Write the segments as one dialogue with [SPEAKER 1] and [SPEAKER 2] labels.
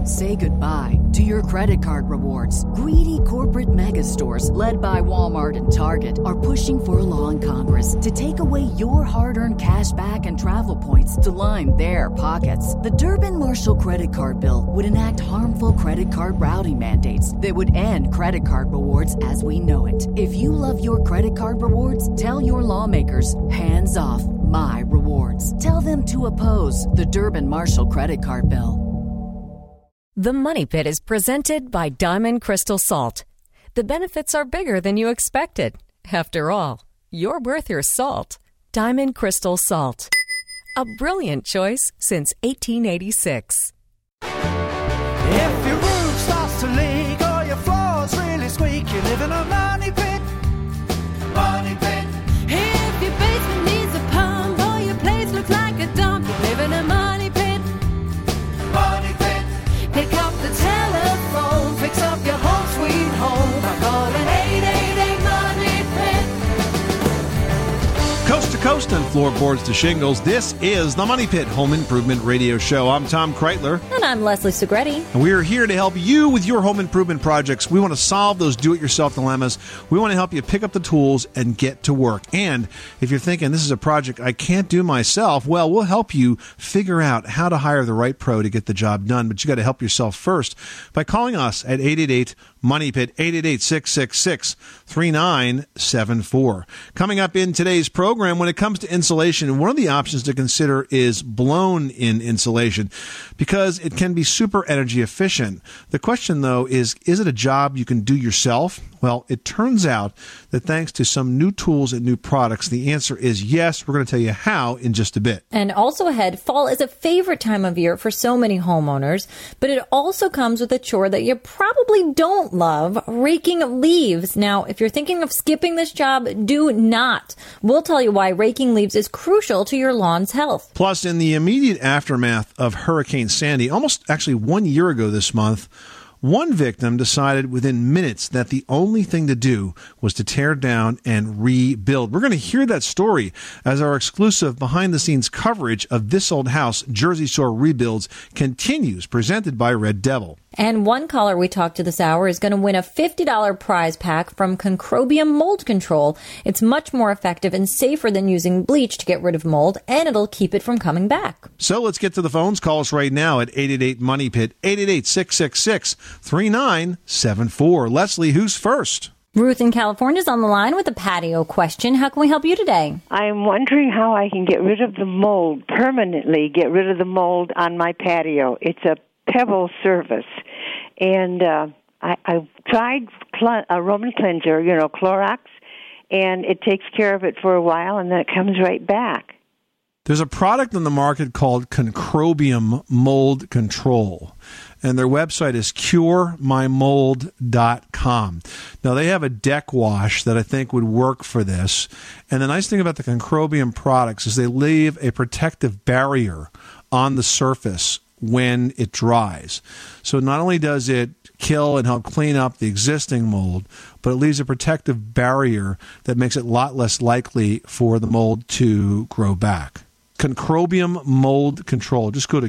[SPEAKER 1] Say goodbye to your credit card rewards. Greedy corporate mega stores, led by Walmart and Target, are pushing for a law in Congress to take away your hard-earned cash back and travel points to line their pockets. The Durbin-Marshall credit card bill would enact harmful credit card routing mandates that would end credit card rewards as we know it. If you love your credit card rewards, tell your lawmakers, hands off my rewards. Tell them to oppose the Durbin-Marshall credit card bill.
[SPEAKER 2] The Money Pit is presented by Diamond Crystal Salt. The benefits are bigger than you expected. After all, you're worth your salt. Diamond Crystal Salt. A brilliant choice since 1886.
[SPEAKER 3] If your roof starts to leak or your floor's really squeak, you live in a money pit. Money pit.
[SPEAKER 4] If your basement needs a pump or your place looks like a dump, you live in a money pit.
[SPEAKER 3] Money pit.
[SPEAKER 4] Pick up the telephone, fix up your home sweet home by calling 888 Money Pit.
[SPEAKER 5] Coast to coast and floorboards to shingles, this is the Money Pit Home Improvement Radio Show. I'm Tom Kreitler.
[SPEAKER 6] And I'm Leslie Segretti.
[SPEAKER 5] And we're here to help you with your home improvement projects. We want to solve those do-it-yourself dilemmas. We want to help you pick up the tools and get to work. And if you're thinking this is a project I can't do myself, well, we'll help you figure out how to hire the right pro to get the job done. But you got to help yourself first by calling us at 888-MONEY-PIT, 888-666-3974. Coming up in today's program, when it comes to insulation, one of the options to consider is blown-in insulation because it can be super energy efficient. The question, though, is it a job you can do yourself? Well, it turns out that thanks to some new tools and new products, the answer is yes. We're going to tell you how in just a bit.
[SPEAKER 6] And also ahead, fall is a favorite time of year for so many homeowners, but it also comes with a chore that you probably don't love, raking leaves. Now, if you're thinking of skipping this job, do not. We'll tell you why raking leaves is crucial to your lawn's health.
[SPEAKER 5] Plus, in the immediate aftermath of Hurricane Sandy, almost actually 1 year ago this month, one victim decided within minutes that the only thing to do was to tear down and rebuild. We're going to hear that story as our exclusive behind-the-scenes coverage of This Old House Jersey Shore Rebuilds continues, presented by Red Devil.
[SPEAKER 6] And one caller we talked to this hour is going to win a $50 prize pack from Concrobium Mold Control. It's much more effective and safer than using bleach to get rid of mold, and it'll keep it from coming back.
[SPEAKER 5] So let's get to the phones. Call us right now at 888-MONEY-PIT, 888-666-3974. Leslie, who's first?
[SPEAKER 6] Ruth in California is on the line with a patio question. How can we help you today?
[SPEAKER 7] I'm wondering how I can get rid of the mold, permanently get rid of the mold on my patio. It's a pebble surface. And I tried a Roman cleanser, Clorox, and it takes care of it for a while, and then it comes right back.
[SPEAKER 5] There's a product on the market called Concrobium Mold Control, and their website is curemymold.com. Now, they have a deck wash that I think would work for this, and the nice thing about the Concrobium products is they leave a protective barrier on the surface when it dries. So not only does it kill and help clean up the existing mold, but it leaves a protective barrier that makes it a lot less likely for the mold to grow back. Concrobium Mold Control. Just go to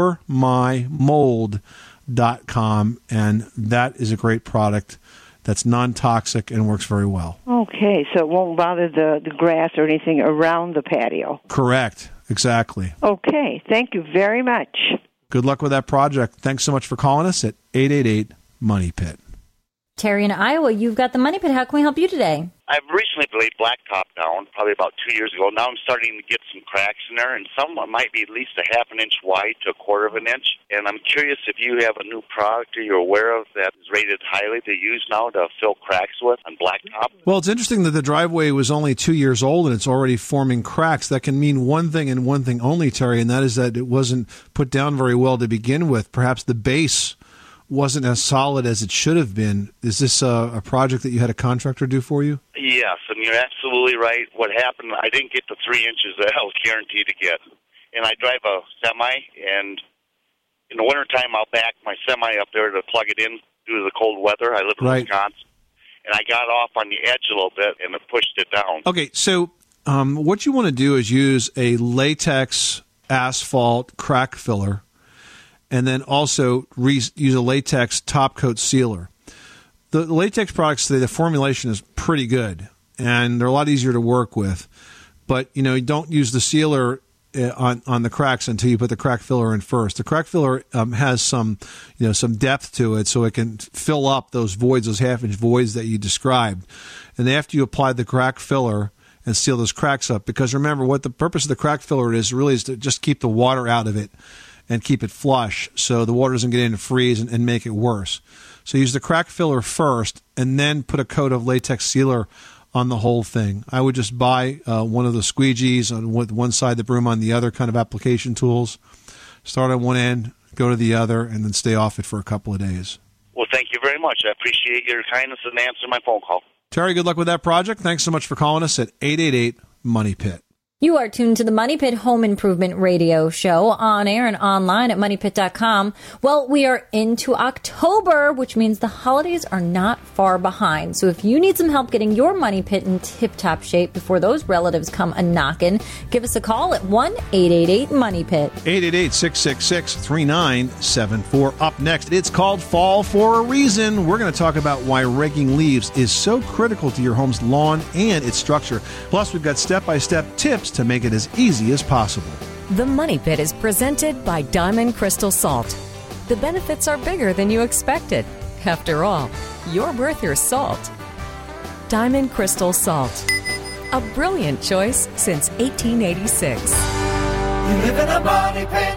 [SPEAKER 5] curemymold.com, and that is a great product that's non-toxic and works very well.
[SPEAKER 7] Okay, so it won't bother the grass or anything around the patio.
[SPEAKER 5] Correct. Exactly.
[SPEAKER 7] Okay, thank you very much.
[SPEAKER 5] Good luck with that project. Thanks so much for calling us at 888-MONEY-PIT.
[SPEAKER 6] Terry in Iowa, you've got the Money Pit. How can we help you today?
[SPEAKER 8] I've recently laid blacktop down, probably about 2 years ago. Now I'm starting to get some cracks in there, and some might be at least a half an inch wide to a quarter of an inch. And I'm curious if you have a new product or you're aware of that is rated highly to use now to fill cracks with on blacktop.
[SPEAKER 5] Well, it's interesting that the driveway was only 2 years old and it's already forming cracks. That can mean one thing and one thing only, Terry, and that is that it wasn't put down very well to begin with. Perhaps the base wasn't as solid as it should have been. Is this a project that you had a contractor do for you?
[SPEAKER 8] Yes, and you're absolutely right. What happened, I didn't get the 3 inches that I was guaranteed to get. And I drive a semi, and in the wintertime, I'll back my semi up there to plug it in due to the cold weather. I live in Wisconsin. And I got off on the edge a little bit, and it pushed it down.
[SPEAKER 5] Okay, so what you want to do is use a latex asphalt crack filler, and then also use a latex top coat sealer. The latex products, the formulation is pretty good, and they're a lot easier to work with. But, you don't use the sealer on the cracks until you put the crack filler in first. The crack filler has some depth to it, so it can fill up those voids, those half-inch voids that you described. And after you apply the crack filler and seal those cracks up, because remember, what the purpose of the crack filler is to just keep the water out of it and keep it flush so the water doesn't get in and freeze and make it worse. So use the crack filler first and then put a coat of latex sealer on the whole thing. I would just buy one of the squeegees on one side, the broom on the other, kind of application tools. Start on one end, go to the other, and then stay off it for a couple of days.
[SPEAKER 8] Well, thank you very much. I appreciate your kindness and answering my phone call.
[SPEAKER 5] Terry, good luck with that project. Thanks so much for calling us at 888-MONEY-PIT.
[SPEAKER 6] You are tuned to the Money Pit Home Improvement Radio Show on air and online at MoneyPit.com. Well, we are into October, which means the holidays are not far behind. So if you need some help getting your Money Pit in tip-top shape before those relatives come a-knockin', give us a call at 1-888-MONEY-PIT.
[SPEAKER 5] 888-666-3974. Up next, it's called Fall for a Reason. We're going to talk about why raking leaves is so critical to your home's lawn and its structure. Plus, we've got step-by-step tips to make it as easy as possible.
[SPEAKER 2] The Money Pit is presented by Diamond Crystal Salt. The benefits are bigger than you expected. After all, you're worth your salt. Diamond Crystal Salt. A brilliant choice since 1886.
[SPEAKER 3] You live in a money pit.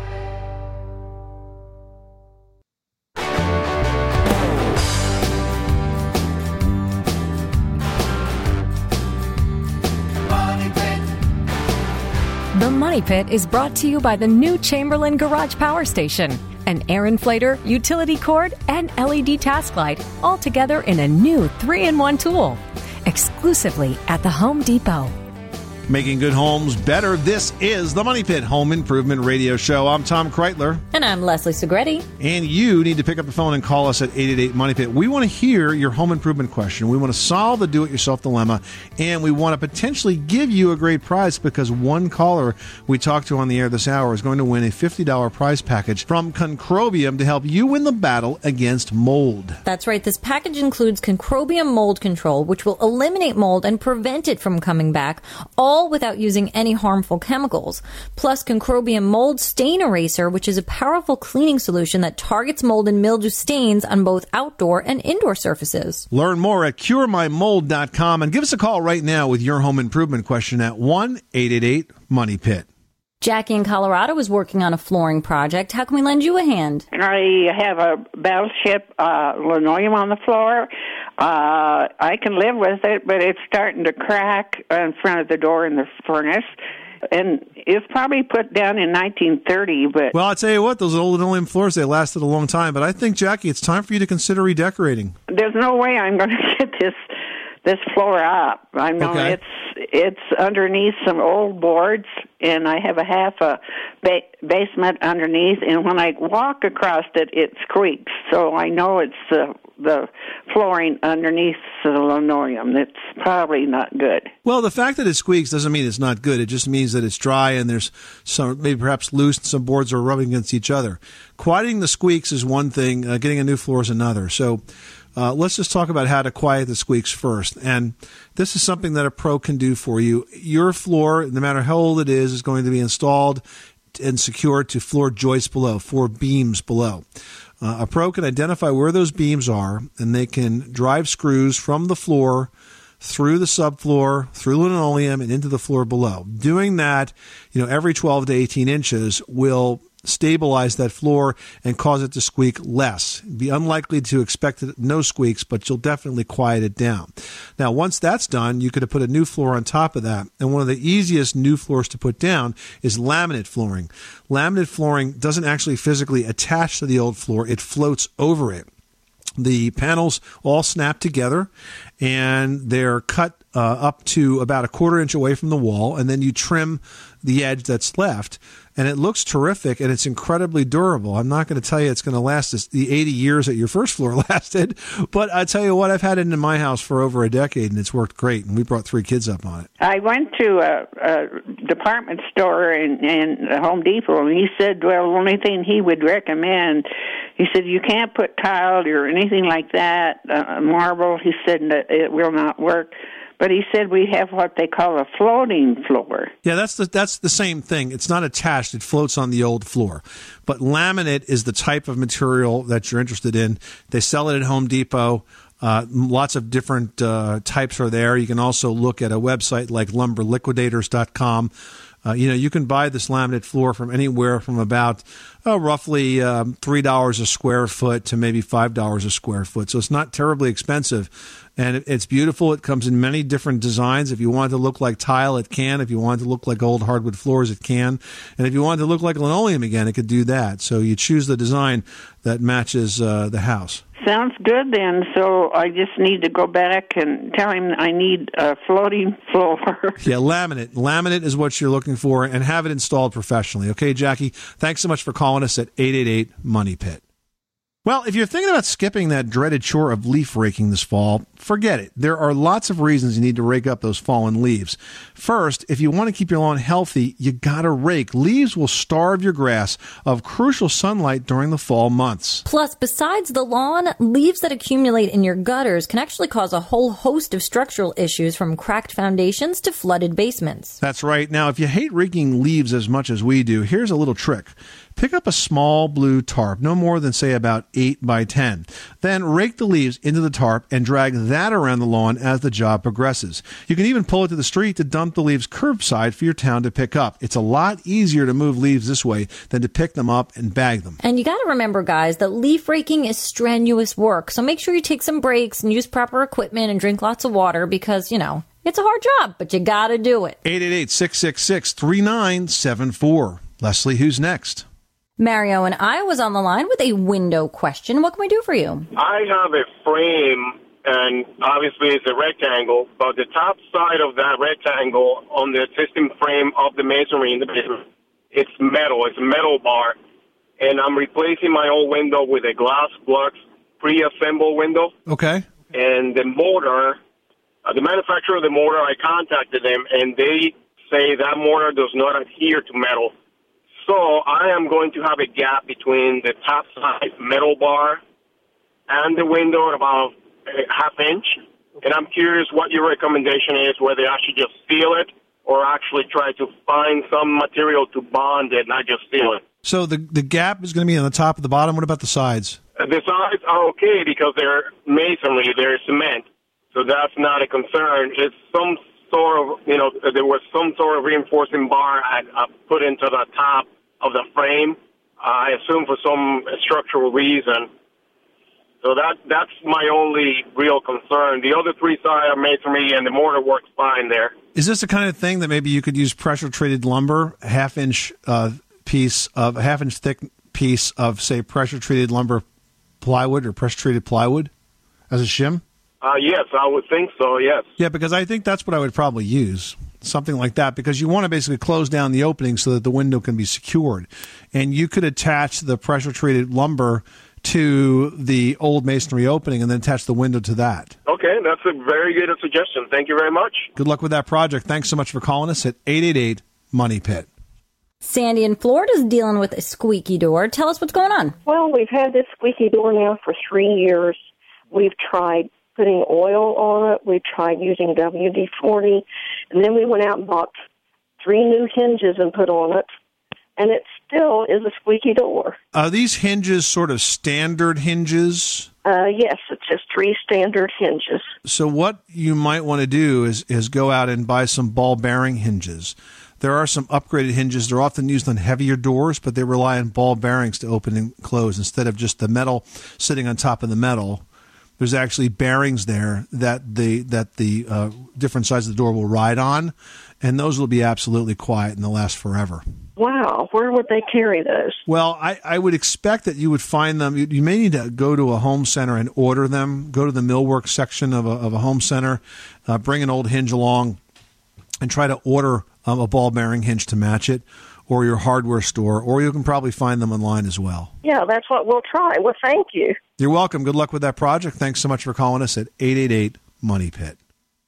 [SPEAKER 2] The Money Pit is brought to you by the new Chamberlain Garage Power Station, an air inflator, utility cord, and LED task light, all together in a new 3-in-1 tool. Exclusively at the Home Depot.
[SPEAKER 5] Making good homes better. This is the Money Pit Home Improvement Radio Show. I'm Tom Kreitler.
[SPEAKER 6] And I'm Leslie Segretti.
[SPEAKER 5] And you need to pick up the phone and call us at 888-MONEY-PIT. We want to hear your home improvement question. We want to solve the do-it-yourself dilemma. And we want to potentially give you a great prize because one caller we talked to on the air this hour is going to win a $50 prize package from Concrobium to help you win the battle against mold.
[SPEAKER 6] That's right. This package includes Concrobium Mold Control, which will eliminate mold and prevent it from coming back, all without using any harmful chemicals. Plus, Concrobium Mold Stain Eraser, which is a powerful cleaning solution that targets mold and mildew stains on both outdoor and indoor surfaces.
[SPEAKER 5] Learn more at curemymold.com and give us a call right now with your home improvement question at 1-888-MONEY-PIT.
[SPEAKER 6] Jackie in Colorado is working on a flooring project. How can we lend you a hand?
[SPEAKER 9] I have a Battleship linoleum on the floor. I can live with it, but it's starting to crack in front of the door in the furnace. And it's probably put down in 1930, but...
[SPEAKER 5] Well, I'll tell you what, those old linoleum floors, they lasted a long time. But I think, Jackie, it's time for you to consider redecorating.
[SPEAKER 9] There's no way I'm going to get this floor up. I know
[SPEAKER 5] okay.
[SPEAKER 9] It's underneath some old boards, and I have a half a basement underneath, and when I walk across it, it squeaks. So I know it's the flooring underneath the linoleum. It's probably not good.
[SPEAKER 5] Well, the fact that it squeaks doesn't mean it's not good. It just means that it's dry and there's some, maybe perhaps loose, and some boards are rubbing against each other. Quieting the squeaks is one thing. Getting a new floor is another. So let's just talk about how to quiet the squeaks first. And this is something that a pro can do for you. Your floor, no matter how old it is going to be installed and secured to floor joists below, 4 beams below. A pro can identify where those beams are, and they can drive screws from the floor through the subfloor, through linoleum, and into the floor below. Doing that, every 12 to 18 inches will stabilize that floor and cause it to squeak less. Be unlikely to expect no squeaks, but you'll definitely quiet it down. Now, once that's done, you could put a new floor on top of that. And one of the easiest new floors to put down is laminate flooring. Laminate flooring doesn't actually physically attach to the old floor. It floats over it. The panels all snap together, and they're cut up to about a 1/4 inch away from the wall, and then you trim the edge that's left. And it looks terrific, and it's incredibly durable. I'm not going to tell you it's going to last the 80 years that your first floor lasted, but I tell you what, I've had it in my house for over a decade, and it's worked great, and we brought 3 kids up on it.
[SPEAKER 9] I went to department store and Home Depot, and he said, well, the only thing he would recommend, he said, you can't put tile or anything like that, marble. He said that it will not work. But he said we have what they call a floating floor.
[SPEAKER 5] Yeah, that's the same thing. It's not attached. It floats on the old floor. But laminate is the type of material that you're interested in. They sell it at Home Depot. Lots of different types are there. You can also look at a website like lumberliquidators.com. You can buy this laminate floor from anywhere from about roughly $3 a square foot to maybe $5 a square foot. So it's not terribly expensive. And it's beautiful. It comes in many different designs. If you want it to look like tile, it can. If you want it to look like old hardwood floors, it can. And if you want it to look like linoleum again, it could do that. So you choose the design that matches the house.
[SPEAKER 9] Sounds good then. So I just need to go back and tell him I need a floating floor.
[SPEAKER 5] Yeah, laminate. Laminate is what you're looking for, and have it installed professionally. Okay, Jackie, thanks so much for calling us at 888-MONEY-PIT. Well, if you're thinking about skipping that dreaded chore of leaf raking this fall, forget it. There are lots of reasons you need to rake up those fallen leaves. First, if you want to keep your lawn healthy, you gotta rake. Leaves will starve your grass of crucial sunlight during the fall months.
[SPEAKER 6] Plus, besides the lawn, leaves that accumulate in your gutters can actually cause a whole host of structural issues, from cracked foundations to flooded basements.
[SPEAKER 5] That's right. Now, if you hate raking leaves as much as we do, here's a little trick. Pick up a small blue tarp, no more than, say, about 8 by 10. Then rake the leaves into the tarp and drag that around the lawn as the job progresses. You can even pull it to the street to dump the leaves curbside for your town to pick up. It's a lot easier to move leaves this way than to pick them up and bag them.
[SPEAKER 6] And you got to remember, guys, that leaf raking is strenuous work. So make sure you take some breaks and use proper equipment and drink lots of water because, it's a hard job, but you got to do it.
[SPEAKER 5] 888-666-3974. Leslie, who's next?
[SPEAKER 6] Mario and I was on the line with a window question. What can we do for you?
[SPEAKER 10] I have a frame, and obviously it's a rectangle, but the top side of that rectangle on the existing frame of the masonry in the basement, it's metal. It's a metal bar, and I'm replacing my old window with a glass Flux pre-assembled window.
[SPEAKER 5] Okay.
[SPEAKER 10] And the motor, the manufacturer of the motor, I contacted them, and they say that motor does not adhere to metal. So I am going to have a gap between the top side metal bar and the window at about a half inch. And I'm curious what your recommendation is, whether I should just seal it or actually try to find some material to bond it, not just seal it.
[SPEAKER 5] So the gap is going to be on the top of the bottom. What about the sides?
[SPEAKER 10] The sides are okay because they're masonry, they're cement. So that's not a concern. It's some sort of, there was some sort of reinforcing bar I put into the top of the frame, I assume for some structural reason. So that's my only real concern. The other three sides are masonry, and the mortar works fine there.
[SPEAKER 5] Is this the kind of thing that maybe you could use pressure-treated lumber, a half-inch thick piece of, say, pressure-treated lumber plywood or pressure-treated plywood as a shim?
[SPEAKER 10] Yes, I would think so, yes.
[SPEAKER 5] Yeah, because I think that's what I would probably use, something like that, because you want to basically close down the opening so that the window can be secured. And you could attach the pressure-treated lumber to the old masonry opening and then attach the window to that.
[SPEAKER 10] Okay, that's a very good suggestion. Thank you very much.
[SPEAKER 5] Good luck with that project. Thanks so much for calling us at 888-MONEY-PIT.
[SPEAKER 6] Sandy in Florida is dealing with a squeaky door. Tell us what's going on.
[SPEAKER 11] Well, we've had this squeaky door now for 3 years. We've tried putting oil on it. We tried using WD-40. And then we went out and bought 3 new hinges and put on it. And it still is a squeaky door.
[SPEAKER 5] Are these hinges sort of standard hinges?
[SPEAKER 11] Yes, it's just 3 standard hinges.
[SPEAKER 5] So what you might want to do is go out and buy some ball bearing hinges. There are some upgraded hinges. They're often used on heavier doors, but they rely on ball bearings to open and close instead of just the metal sitting on top of the metal. There's actually bearings there that the different sides of the door will ride on, and those will be absolutely quiet and they'll last forever.
[SPEAKER 11] Wow, where would they carry those?
[SPEAKER 5] Well, I would expect that you would find them. You may need to go to a home center and order them. Go to the millwork section of a home center, bring an old hinge along, and try to order a ball bearing hinge to match it, or your hardware store, or you can probably find them online as well.
[SPEAKER 11] Yeah, that's what we'll try. Well, thank you.
[SPEAKER 5] You're welcome. Good luck with that project. Thanks so much for calling us at 888-MONEY-PIT.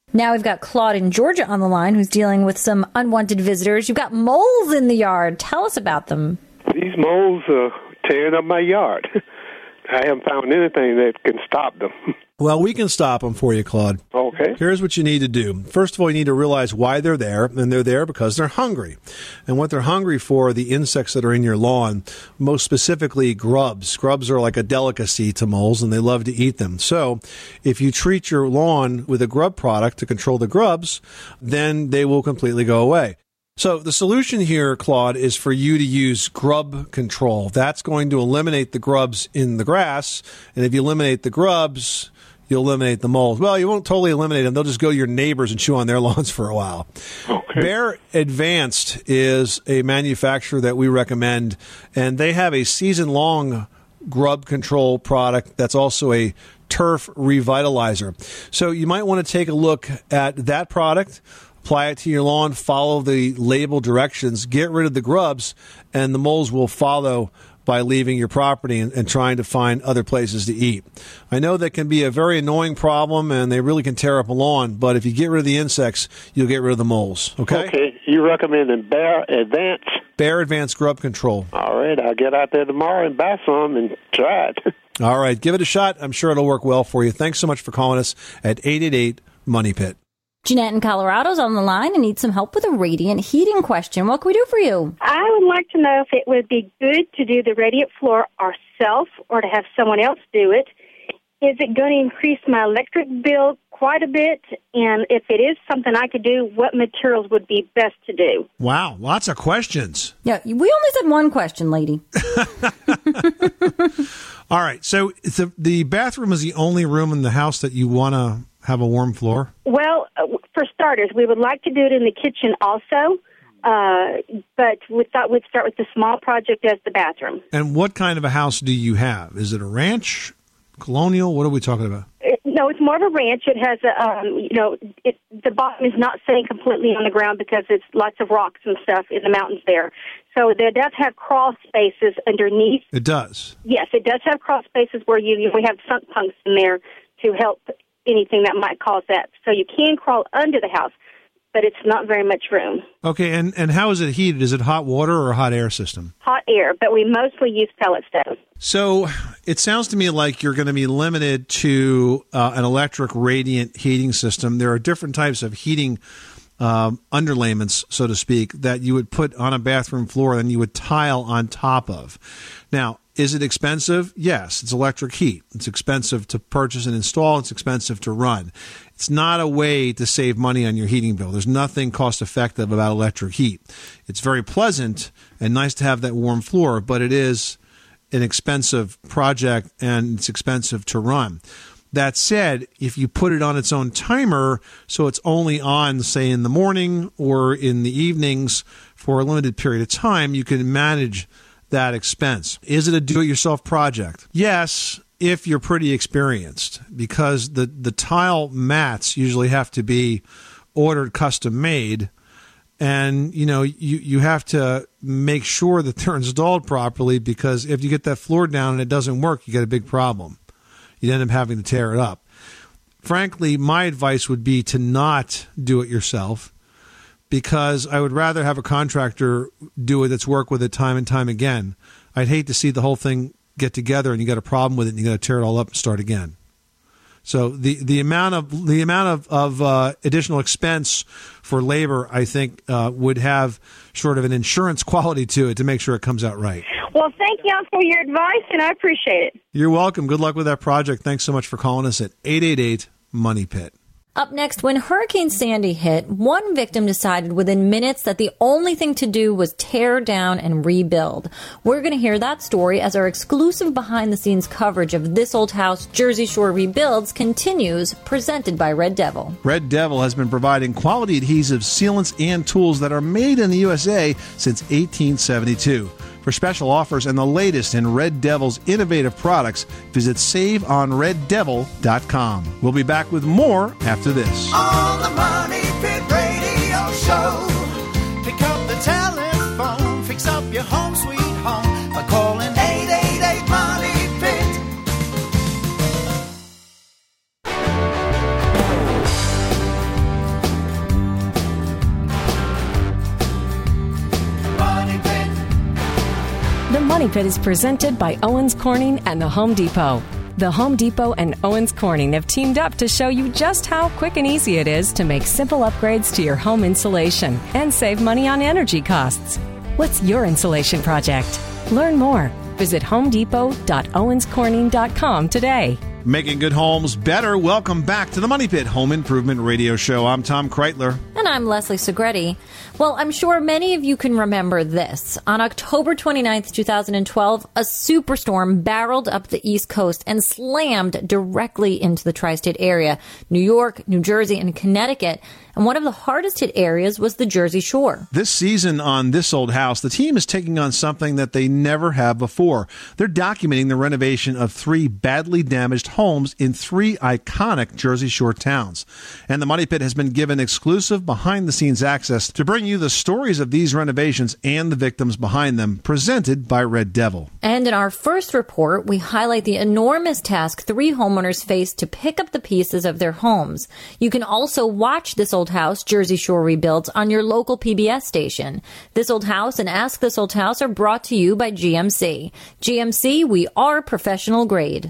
[SPEAKER 6] Now we've got Claude in Georgia on the line who's dealing with some unwanted visitors. You've got moles in the yard. Tell us about them.
[SPEAKER 12] These moles are tearing up my yard. I haven't found anything that can stop them.
[SPEAKER 5] Well, we can stop them for you, Claude.
[SPEAKER 12] Okay.
[SPEAKER 5] Here's what you need to do. First of all, you need to realize why they're there, and they're there because they're hungry. And what they're hungry for are the insects that are in your lawn, most specifically grubs. Grubs are like a delicacy to moles, and they love to eat them. So if you treat your lawn with a grub product to control the grubs, then they will completely go away. So the solution here, Claude, is for you to use grub control. That's going to eliminate the grubs in the grass. And if you eliminate the grubs, you'll eliminate the moles. Well, you won't totally eliminate them. They'll just go to your neighbors and chew on their lawns for a while. Okay. Bear Advanced is a manufacturer that we recommend, and they have a season-long grub control product that's also a turf revitalizer. So you might want to take a look at that product, apply it to your lawn, follow the label directions, get rid of the grubs, and the moles will follow by leaving your property and trying to find other places to eat. I know that can be a very annoying problem, and they really can tear up a lawn, but if you get rid of the insects, you'll get rid of the moles, okay?
[SPEAKER 12] Okay. You recommend Bear Advanced?
[SPEAKER 5] Bear Advanced Grub Control.
[SPEAKER 12] All right. I'll get out there tomorrow and buy some and try it.
[SPEAKER 5] All right. Give it a shot. I'm sure it'll work well for you. Thanks so much for calling us at 888-MONEY-PIT.
[SPEAKER 6] Jeanette in Colorado's on the line and needs some help with a radiant heating question. What can we do for you?
[SPEAKER 13] I would like to know if it would be good to do the radiant floor ourselves or to have someone else do it. Is it going to increase my electric bill quite a bit? And if it is something I could do, what materials would be best to do?
[SPEAKER 5] Wow, lots of questions.
[SPEAKER 6] Yeah, we only said one question, lady.
[SPEAKER 5] All right, so the bathroom is the only room in the house that you want to have a warm floor?
[SPEAKER 13] Well, for starters, we would like to do it in the kitchen also, but we thought we'd start with the small project as the bathroom.
[SPEAKER 5] And what kind of a house do you have? Is it a ranch, colonial? What are we talking about?
[SPEAKER 13] No, it's more of a ranch. It has the bottom is not sitting completely on the ground because it's lots of rocks and stuff in the mountains there. So it does have crawl spaces underneath.
[SPEAKER 5] It does?
[SPEAKER 13] Yes, it does have crawl spaces where we have sunk punks in there to help anything that might cause that. So you can crawl under the house, but it's not very much room.
[SPEAKER 5] Okay, and how is it heated? Is it hot water or a hot air system?
[SPEAKER 13] Hot air, but we mostly use pellet stoves.
[SPEAKER 5] So it sounds to me like you're going to be limited to an electric radiant heating system. There are different types of heating underlayments, so to speak, that you would put on a bathroom floor and you would tile on top of. Now, is it expensive? Yes, it's electric heat. It's expensive to purchase and install. It's expensive to run. It's not a way to save money on your heating bill. There's nothing cost-effective about electric heat. It's very pleasant and nice to have that warm floor, but it is an expensive project and it's expensive to run. That said, if you put it on its own timer, so it's only on, say, in the morning or in the evenings for a limited period of time, you can manage that expense. Is it a do-it-yourself project? Yes, if you're pretty experienced, because the tile mats usually have to be ordered custom-made, and you have to make sure that they're installed properly, because if you get that floor down and it doesn't work, you get a big problem. You end up having to tear it up. Frankly, my advice would be to not do it yourself, because I would rather have a contractor do it that's worked with it time and time again. I'd hate to see the whole thing get together and you got a problem with it and you got to tear it all up and start again. So the amount of additional expense for labor, I think, would have sort of an insurance quality to it to make sure it comes out right.
[SPEAKER 13] Well, thank you for your advice, and I appreciate it.
[SPEAKER 5] You're welcome. Good luck with that project. Thanks so much for calling us at 888-MONEY-PIT.
[SPEAKER 6] Up next, when Hurricane Sandy hit, one victim decided within minutes that the only thing to do was tear down and rebuild. We're going to hear that story as our exclusive behind-the-scenes coverage of This Old House Jersey Shore Rebuilds continues, presented by Red Devil.
[SPEAKER 5] Red Devil has been providing quality adhesives, sealants, and tools that are made in the USA since 1872. For special offers and the latest in Red Devil's innovative products, visit SaveOnRedDevil.com. We'll be back with more after this.
[SPEAKER 3] On the Money Pit Radio Show, pick up the telephone, fix up your home sweet home by calling 888-MONEY-PIT.
[SPEAKER 2] Money Pit is presented by Owens Corning and the Home Depot. The Home Depot and Owens Corning have teamed up to show you just how quick and easy it is to make simple upgrades to your home insulation and save money on energy costs. What's your insulation project? Learn more. Visit homedepot.owenscorning.com today.
[SPEAKER 5] Making good homes better. Welcome back to the Money Pit Home Improvement Radio Show. I'm Tom Kreitler.
[SPEAKER 6] And I'm Leslie Segretti. Well, I'm sure many of you can remember this. On October 29th, 2012, a superstorm barreled up the East Coast and slammed directly into the tri-state area, New York, New Jersey, and Connecticut. And one of the hardest hit areas was the Jersey Shore.
[SPEAKER 5] This season on This Old House, the team is taking on something that they never have before. They're documenting the renovation of 3 badly damaged homes in 3 iconic Jersey Shore towns. And the Money Pit has been given exclusive behind-the-scenes access to bring you the stories of these renovations and the victims behind them, presented by Red Devil.
[SPEAKER 6] And in our first report, we highlight the enormous task 3 homeowners faced to pick up the pieces of their homes. You can also watch This Old House, Jersey Shore Rebuilds on your local PBS station. This Old House and Ask This Old House are brought to you by GMC. GMC, we are professional grade.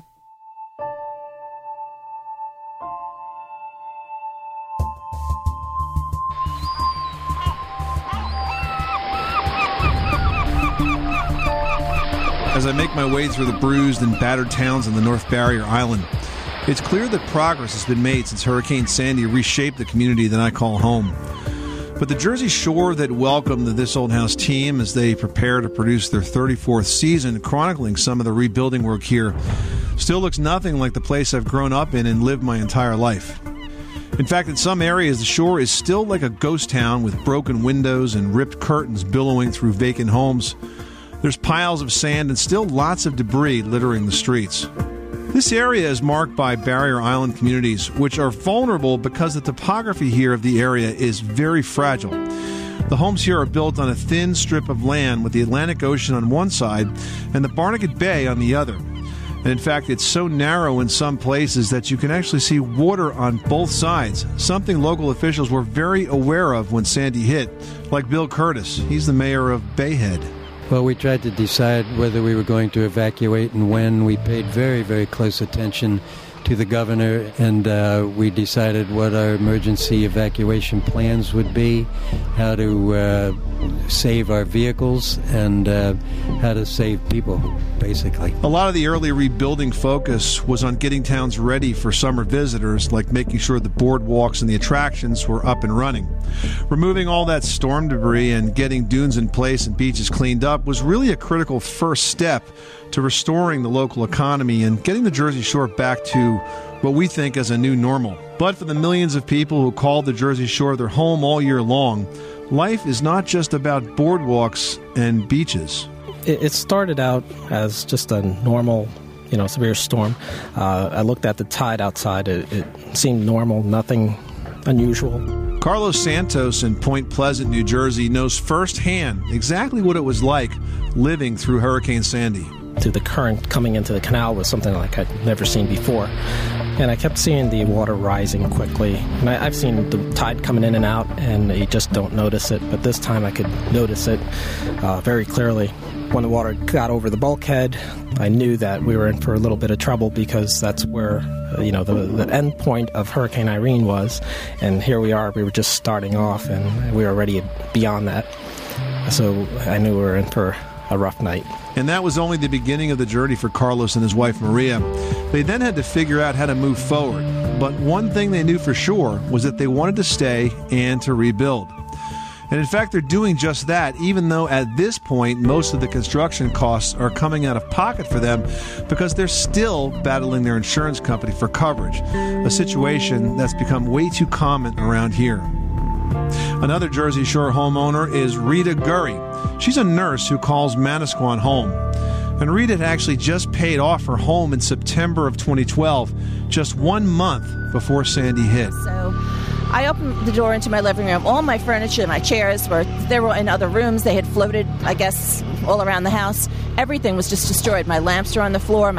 [SPEAKER 5] As I make my way through the bruised and battered towns on the North Barrier Island, it's clear that progress has been made since Hurricane Sandy reshaped the community that I call home. But the Jersey Shore that welcomed the This Old House team as they prepare to produce their 34th season, chronicling some of the rebuilding work here, still looks nothing like the place I've grown up in and lived my entire life. In fact, in some areas, the shore is still like a ghost town with broken windows and ripped curtains billowing through vacant homes. There's piles of sand and still lots of debris littering the streets. This area is marked by Barrier Island communities, which are vulnerable because the topography here of the area is very fragile. The homes here are built on a thin strip of land with the Atlantic Ocean on one side and the Barnegat Bay on the other. And in fact, it's so narrow in some places that you can actually see water on both sides, something local officials were very aware of when Sandy hit, like Bill Curtis. He's the mayor of Bayhead.
[SPEAKER 14] Well, we tried to decide whether we were going to evacuate and when. We paid very, very close attention to the governor, and we decided what our emergency evacuation plans would be, how to save our vehicles, and how to save people, basically.
[SPEAKER 5] A lot of the early rebuilding focus was on getting towns ready for summer visitors, like making sure the boardwalks and the attractions were up and running. Removing all that storm debris and getting dunes in place and beaches cleaned up was really a critical first step to restoring the local economy and getting the Jersey Shore back to what we think as a new normal. But for the millions of people who call the Jersey Shore their home all year long, life is not just about boardwalks and beaches.
[SPEAKER 15] It started out as just a normal, severe storm. I looked at the tide outside. It seemed normal, nothing unusual.
[SPEAKER 5] Carlos Santos in Point Pleasant, New Jersey, knows firsthand exactly what it was like living through Hurricane Sandy.
[SPEAKER 15] The current coming into the canal was something like I'd never seen before. And I kept seeing the water rising quickly. And I've seen the tide coming in and out, and you just don't notice it. But this time I could notice it very clearly. When the water got over the bulkhead, I knew that we were in for a little bit of trouble because that's where, the end point of Hurricane Irene was. And here we are. We were just starting off, and we were already beyond that. So I knew we were in for a rough night.
[SPEAKER 5] And that was only the beginning of the journey for Carlos and his wife Maria. They then had to figure out how to move forward. But one thing they knew for sure was that they wanted to stay and to rebuild. And in fact, they're doing just that, even though at this point, most of the construction costs are coming out of pocket for them because they're still battling their insurance company for coverage, a situation that's become way too common around here. Another Jersey Shore homeowner is Rita Gurry. She's a nurse who calls Manasquan home. And Rita had actually just paid off her home in September of 2012, just 1 month before Sandy hit.
[SPEAKER 16] So I opened the door into my living room. All my furniture, my chairs, were in other rooms. They had floated, I guess, all around the house. Everything was just destroyed. My lamps were on the floor.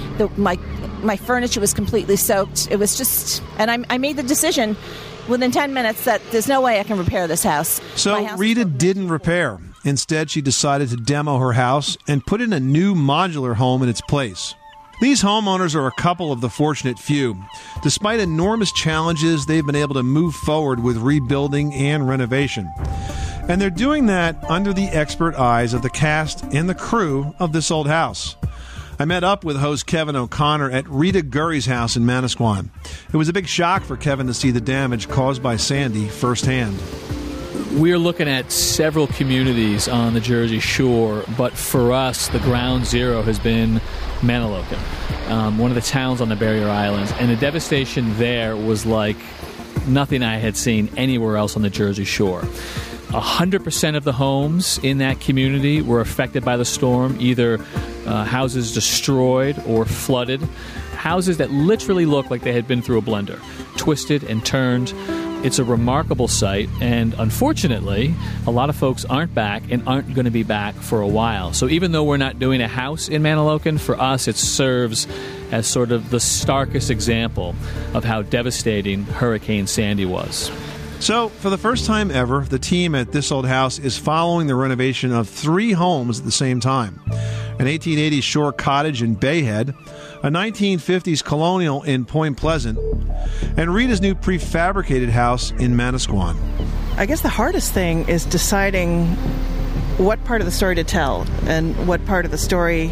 [SPEAKER 16] My furniture was completely soaked. It was just... And I made the decision within 10 minutes that there's no way I can repair this house.
[SPEAKER 5] So Rita didn't repair. Instead, she decided to demo her house and put in a new modular home in its place. These homeowners are a couple of the fortunate few. Despite enormous challenges, they've been able to move forward with rebuilding and renovation. And they're doing that under the expert eyes of the cast and the crew of This Old House. I met up with host Kevin O'Connor at Rita Gurry's house in Manasquan. It was a big shock for Kevin to see the damage caused by Sandy firsthand.
[SPEAKER 17] We're looking at several communities on the Jersey Shore, but for us, the ground zero has been Manahawkin, one of the towns on the Barrier Islands. And the devastation there was like nothing I had seen anywhere else on the Jersey Shore. 100% of the homes in that community were affected by the storm, either houses destroyed or flooded. Houses that literally looked like they had been through a blender, twisted and turned. It's a remarkable sight, and unfortunately, a lot of folks aren't back and aren't going to be back for a while. So even though we're not doing a house in Manahawkin, for us it serves as sort of the starkest example of how devastating Hurricane Sandy was.
[SPEAKER 5] So, for the first time ever, the team at This Old House is following the renovation of 3 homes at the same time. An 1880s shore cottage in Bayhead, a 1950s colonial in Point Pleasant, and Rita's new prefabricated house in Manasquan.
[SPEAKER 18] I guess the hardest thing is deciding what part of the story to tell and what part of the story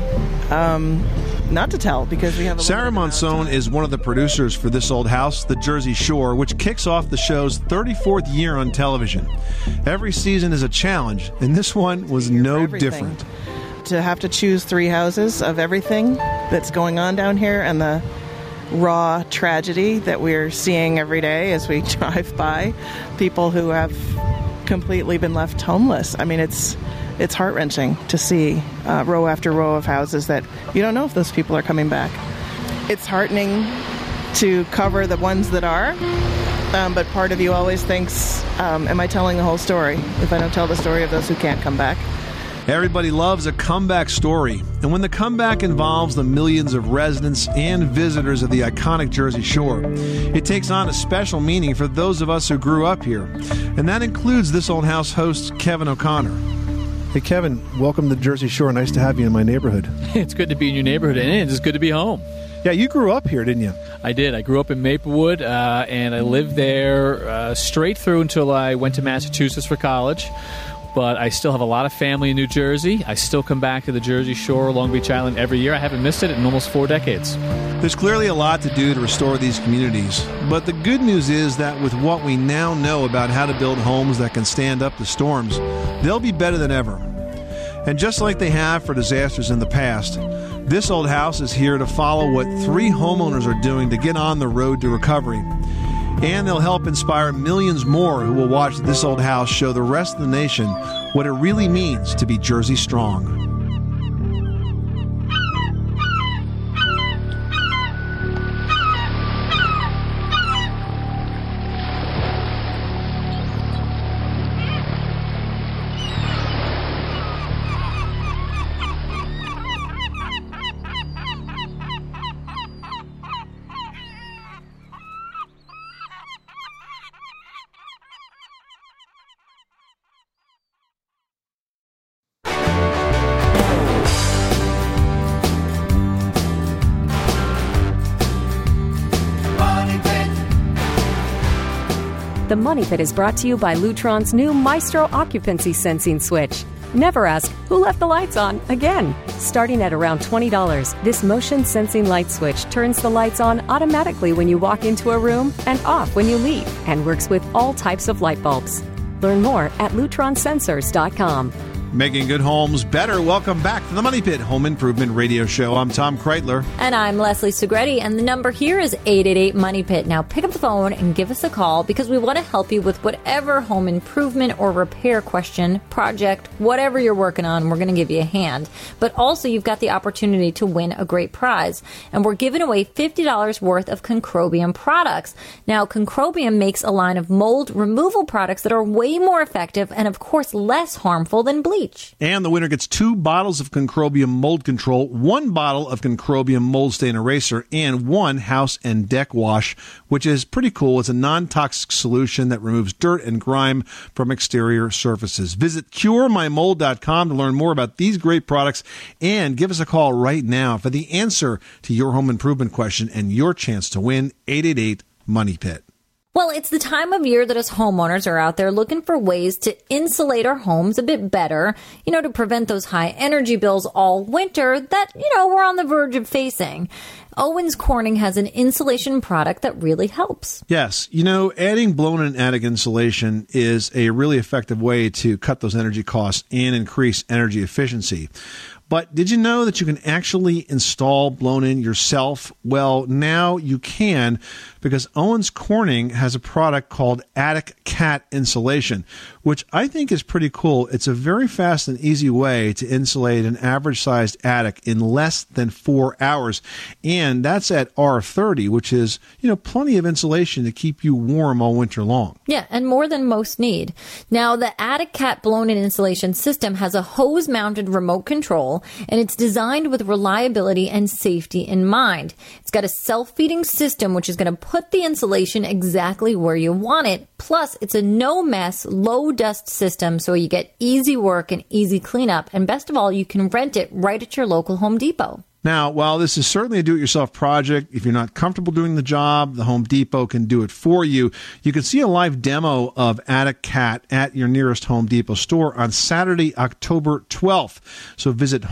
[SPEAKER 18] not to tell, because we have
[SPEAKER 5] Sarah Monson is one of the producers for This Old House, The Jersey Shore, which kicks off the show's 34th year on television. Every season is a challenge, and this one was no different.
[SPEAKER 18] To have to choose 3 houses of everything that's going on down here and the raw tragedy that we're seeing every day as we drive by, people who have completely been left homeless. I mean, it's heart-wrenching to see row after row of houses that you don't know if those people are coming back. It's heartening to cover the ones that are, but part of you always thinks, am I telling the whole story if I don't tell the story of those who can't come back?
[SPEAKER 5] Everybody loves a comeback story, and when the comeback involves the millions of residents and visitors of the iconic Jersey Shore, it takes on a special meaning for those of us who grew up here, and that includes This Old House host Kevin O'Connor. Hey, Kevin, welcome to Jersey Shore. Nice to have you in my neighborhood.
[SPEAKER 17] It's good to be in your neighborhood, and it's good to be home.
[SPEAKER 5] Yeah, you grew up here, didn't you?
[SPEAKER 17] I did. I grew up in Maplewood, and I lived there straight through until I went to Massachusetts for college. But I still have a lot of family in New Jersey. I still come back to the Jersey Shore, Long Beach Island every year. I haven't missed it in almost 4 decades.
[SPEAKER 5] There's clearly a lot to do to restore these communities. But the good news is that with what we now know about how to build homes that can stand up to storms, they'll be better than ever. And just like they have for disasters in the past, This Old House is here to follow what 3 homeowners are doing to get on the road to recovery. And they'll help inspire millions more who will watch This Old House show the rest of the nation what it really means to be Jersey strong.
[SPEAKER 2] The Money Pit is brought to you by Lutron's new Maestro occupancy sensing switch. Never ask, who left the lights on again? Starting at around $20, this motion sensing light switch turns the lights on automatically when you walk into a room and off when you leave, and works with all types of light bulbs. Learn more at lutronsensors.com.
[SPEAKER 5] Making good homes better. Welcome back to the Money Pit Home Improvement Radio Show. I'm Tom Kreitler.
[SPEAKER 6] And I'm Leslie Segretti, and the number here is 888-MONEY-PIT. Now pick up the phone and give us a call because we want to help you with whatever home improvement or repair question, project, whatever you're working on. We're going to give you a hand. But also you've got the opportunity to win a great prize. And we're giving away $50 worth of Concrobium products. Now, Concrobium makes a line of mold removal products that are way more effective and, of course, less harmful than bleach. each.
[SPEAKER 5] And the winner gets 2 bottles of Concrobium Mold Control, 1 bottle of Concrobium Mold Stain Eraser, and 1 house and deck wash, which is pretty cool. It's a non-toxic solution that removes dirt and grime from exterior surfaces. Visit CureMyMold.com to learn more about these great products and give us a call right now for the answer to your home improvement question and your chance to win 888-MONEY-PIT.
[SPEAKER 6] Well, it's the time of year that us homeowners are out there looking for ways to insulate our homes a bit better, to prevent those high energy bills all winter that, we're on the verge of facing. Owens Corning has an insulation product that really helps.
[SPEAKER 5] Yes. Adding blown-in attic insulation is a really effective way to cut those energy costs and increase energy efficiency. But did you know that you can actually install blown-in yourself? Well, now you can, because Owens Corning has a product called Attic Cat Insulation, which I think is pretty cool. It's a very fast and easy way to insulate an average-sized attic in less than 4 hours. And that's at R30, which is, plenty of insulation to keep you warm all winter long.
[SPEAKER 6] Yeah, and more than most need. Now, the Attic Cat blown-in insulation system has a hose-mounted remote control, and it's designed with reliability and safety in mind. It's got a self-feeding system, which is going to put the insulation exactly where you want it. Plus, it's a no-mess, low-dust system, so you get easy work and easy cleanup. And best of all, you can rent it right at your local Home Depot.
[SPEAKER 5] Now, while this is certainly a do-it-yourself project, if you're not comfortable doing the job, the Home Depot can do it for you. You can see a live demo of Attic Cat at your nearest Home Depot store on Saturday, October 12th. So visit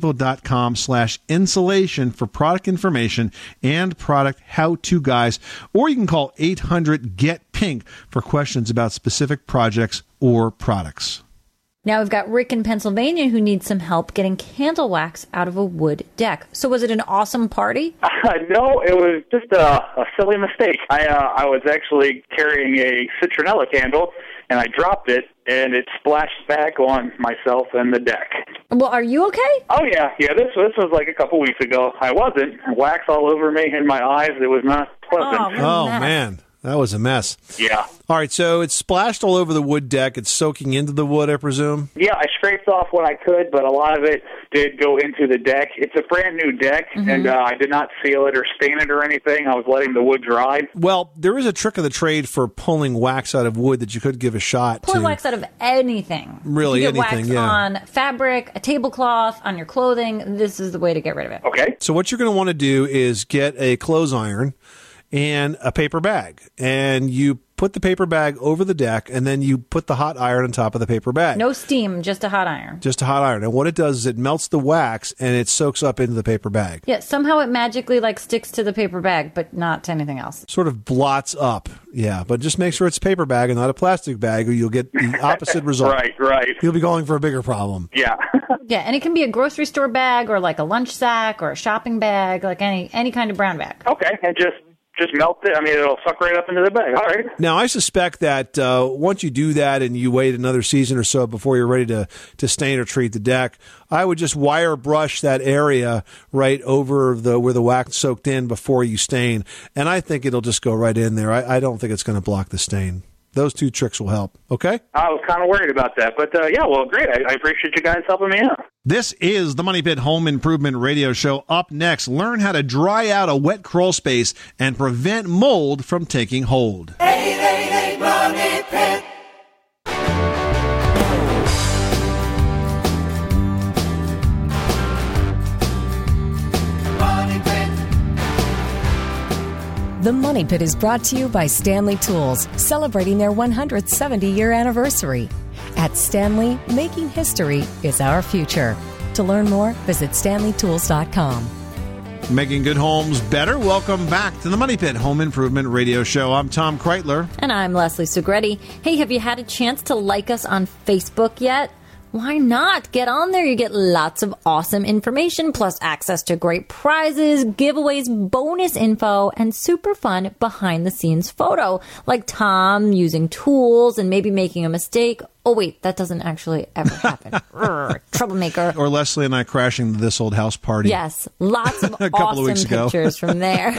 [SPEAKER 5] homedepot.com/insulation for product information and product how-to guides, or you can call 800-GET-PINK for questions about specific projects or products.
[SPEAKER 6] Now we've got Rick in Pennsylvania who needs some help getting candle wax out of a wood deck. So was it an awesome party?
[SPEAKER 19] No, it was just a silly mistake. I was actually carrying a citronella candle, and I dropped it, and it splashed back on myself and the deck.
[SPEAKER 6] Well, are you okay?
[SPEAKER 19] Oh, yeah. This was like a couple weeks ago. I wasn't. Wax all over me in my eyes. It was not pleasant.
[SPEAKER 5] Oh man. That was a mess.
[SPEAKER 19] Yeah.
[SPEAKER 5] All right, so it's splashed all over the wood deck. It's soaking into the wood, I presume?
[SPEAKER 19] Yeah, I scraped off what I could, but a lot of it did go into the deck. It's a brand new deck, and I did not seal it or stain it or anything. I was letting the wood dry.
[SPEAKER 5] Well, there is a trick of the trade for pulling wax out of wood that you could give a shot
[SPEAKER 6] Pulling wax out of anything.
[SPEAKER 5] Really,
[SPEAKER 6] you get
[SPEAKER 5] anything,
[SPEAKER 6] wax
[SPEAKER 5] yeah.
[SPEAKER 6] on fabric, a tablecloth, on your clothing. This is the way to get rid of it.
[SPEAKER 19] Okay.
[SPEAKER 5] So what you're going to want to do is get a clothes iron and a paper bag, and you put the paper bag over the deck, and then you put the hot iron on top of the paper bag.
[SPEAKER 6] No steam, just a hot iron.
[SPEAKER 5] Just a hot iron. And what it does is it melts the wax, and it soaks up into the paper bag.
[SPEAKER 6] Yeah, somehow it magically sticks to the paper bag, but not to anything else.
[SPEAKER 5] Sort of blots up, yeah. But just make sure it's a paper bag and not a plastic bag, or you'll get the opposite result.
[SPEAKER 19] Right.
[SPEAKER 5] You'll be going for a bigger problem.
[SPEAKER 19] Yeah.
[SPEAKER 6] Yeah, and it can be a grocery store bag, or like a lunch sack, or a shopping bag, like any kind of brown bag.
[SPEAKER 19] Okay, and just melt it. I mean, it'll suck right up into the bag. All right.
[SPEAKER 5] Now, I suspect that once you do that and you wait another season or so before you're ready to stain or treat the deck, I would just wire brush that area right over where the wax soaked in before you stain, and I think it'll just go right in there. I don't think it's going to block the stain. Those two tricks will help, okay?
[SPEAKER 19] I was kind of worried about that, but yeah, well, great. I appreciate you guys helping me out.
[SPEAKER 5] This is the Money Pit Home Improvement Radio Show. Up next, learn how to dry out a wet crawl space and prevent mold from taking hold.
[SPEAKER 3] 888 Money Pit.
[SPEAKER 2] The Money Pit is brought to you by Stanley Tools, celebrating their 170-year anniversary. At Stanley, making history is our future. To learn more, visit StanleyTools.com.
[SPEAKER 5] Making good homes better. Welcome back to the Money Pit Home Improvement Radio Show. I'm Tom Kreitler.
[SPEAKER 6] And I'm Leslie Segretti. Hey, have you had a chance to like us on Facebook yet? Why not? Get on there. You get lots of awesome information, plus access to great prizes, giveaways, bonus info, and super fun behind-the-scenes photo, like Tom using tools and maybe making a mistake, Oh, wait, that doesn't actually ever happen. Troublemaker.
[SPEAKER 5] Or Leslie and I crashing This Old House party.
[SPEAKER 6] Yes, lots of
[SPEAKER 5] A couple of weeks
[SPEAKER 6] awesome
[SPEAKER 5] ago.
[SPEAKER 6] pictures from there.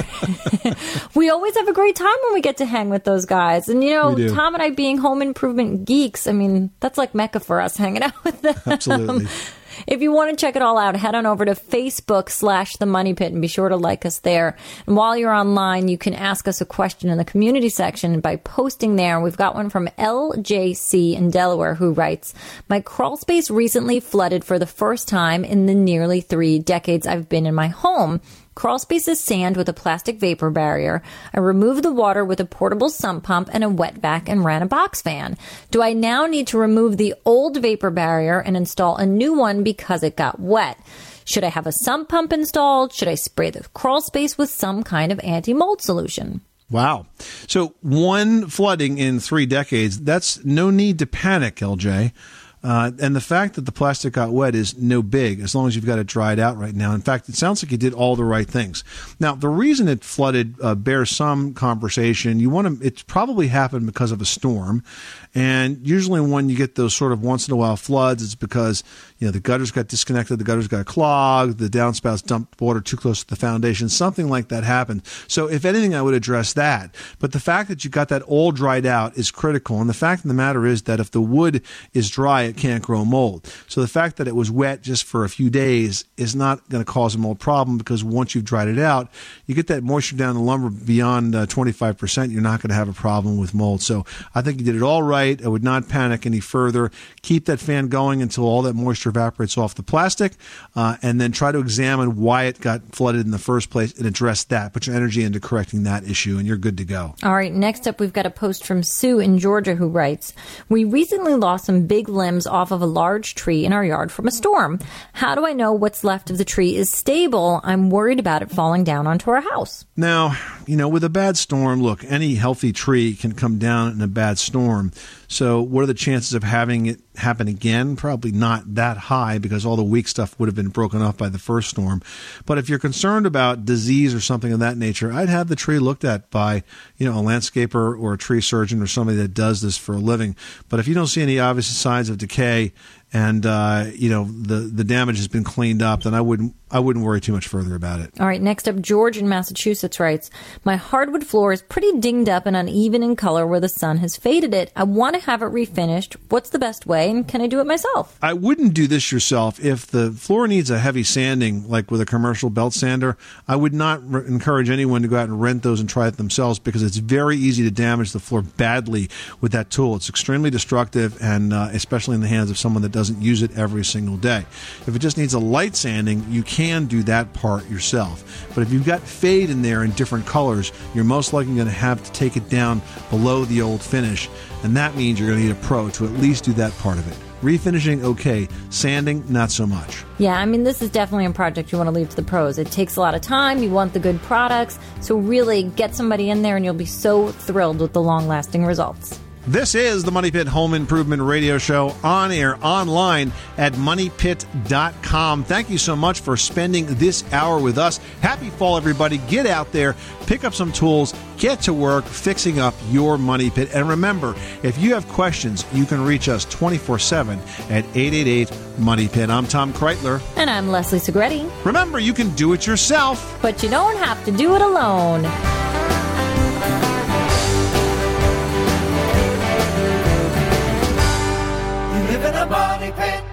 [SPEAKER 6] We always have a great time when we get to hang with those guys. And,
[SPEAKER 5] We do.
[SPEAKER 6] Tom and I being home improvement geeks, I mean, that's like Mecca for us, hanging out with them.
[SPEAKER 5] Absolutely.
[SPEAKER 6] If you want to check it all out, head on over to Facebook/The Money Pit and be sure to like us there. And while you're online, you can ask us a question in the community section by posting there. We've got one from LJC in Delaware who writes, my crawl space recently flooded for the first time in the nearly 3 decades I've been in my home. Crawl space is sand with a plastic vapor barrier. I removed the water with a portable sump pump and a wet vac and ran a box fan. Do I now need to remove the old vapor barrier and install a new one because it got wet? Should I have a sump pump installed? Should I spray the crawl space with some kind of anti-mold solution?
[SPEAKER 5] Wow. So 1 flooding in 3 decades, that's no need to panic, LJ. And the fact that the plastic got wet is no big, as long as you've got it dried out right now. In fact, it sounds like you did all the right things. Now, the reason it flooded bears some conversation. It's probably happened because of a storm. And usually when you get those sort of once in a while floods, it's because, the gutters got disconnected, the gutters got clogged, the downspouts dumped water too close to the foundation, something like that happened. So if anything, I would address that. But the fact that you got that all dried out is critical. And the fact of the matter is that if the wood is dry, it can't grow mold. So the fact that it was wet just for a few days is not going to cause a mold problem, because once you've dried it out, you get that moisture down in the lumber beyond 25%, you're not going to have a problem with mold. So I think you did it all right. I would not panic any further. Keep that fan going until all that moisture evaporates off the plastic, and then try to examine why it got flooded in the first place and address that. Put your energy into correcting that issue, and you're good to go.
[SPEAKER 6] All right, next up, we've got a post from Sue in Georgia who writes, we recently lost some big limbs off of a large tree in our yard from a storm. How do I know what's left of the tree is stable? I'm worried about it falling down onto our house.
[SPEAKER 5] Now, with a bad storm, look, any healthy tree can come down in a bad storm. So what are the chances of having it happen again? Probably not that high, because all the weak stuff would have been broken off by the first storm. But if you're concerned about disease or something of that nature, I'd have the tree looked at by, a landscaper or a tree surgeon or somebody that does this for a living. But if you don't see any obvious signs of decay and, the damage has been cleaned up, then I wouldn't worry too much further about it.
[SPEAKER 6] All right, next up, George in Massachusetts writes, my hardwood floor is pretty dinged up and uneven in color where the sun has faded it. I want to have it refinished. What's the best way, and can I do it myself?
[SPEAKER 5] I wouldn't do this yourself. If the floor needs a heavy sanding, like with a commercial belt sander, I would not encourage anyone to go out and rent those and try it themselves, because it's very easy to damage the floor badly with that tool. It's extremely destructive, and especially in the hands of someone that doesn't use it every single day. If it just needs a light sanding, you can do that part yourself. But if you've got fade in there in different colors, you're most likely going to have to take it down below the old finish, and that means you're going to need a pro to at least do that part of it. Refinishing, okay. Sanding, not so much.
[SPEAKER 6] Yeah, I mean, this is definitely a project you want to leave to the pros. It takes a lot of time. You want the good products. So really get somebody in there and you'll be so thrilled with the long-lasting results.
[SPEAKER 5] This is the Money Pit Home Improvement Radio Show, on air, online at MoneyPit.com. Thank you so much for spending this hour with us. Happy fall, everybody. Get out there, pick up some tools, get to work fixing up your Money Pit. And remember, if you have questions, you can reach us 24/7 at 888-MONEY-PIT. I'm Tom Kreitler.
[SPEAKER 6] And I'm Leslie Segretti.
[SPEAKER 5] Remember, you can do it yourself,
[SPEAKER 6] but you don't have to do it alone.
[SPEAKER 3] Money Pit.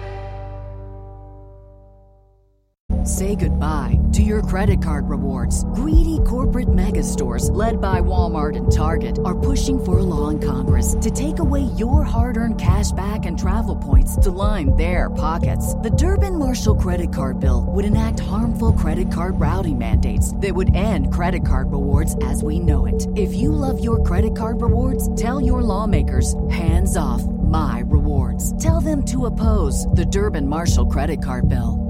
[SPEAKER 1] Say goodbye to your credit card rewards. Greedy corporate mega stores, led by Walmart and Target, are pushing for a law in Congress to take away your hard-earned cash back and travel points to line their pockets. The Durbin-Marshall credit card bill would enact harmful credit card routing mandates that would end credit card rewards as we know it. If you love your credit card rewards, tell your lawmakers, hands off my rewards. Tell them to oppose the Durbin-Marshall credit card bill.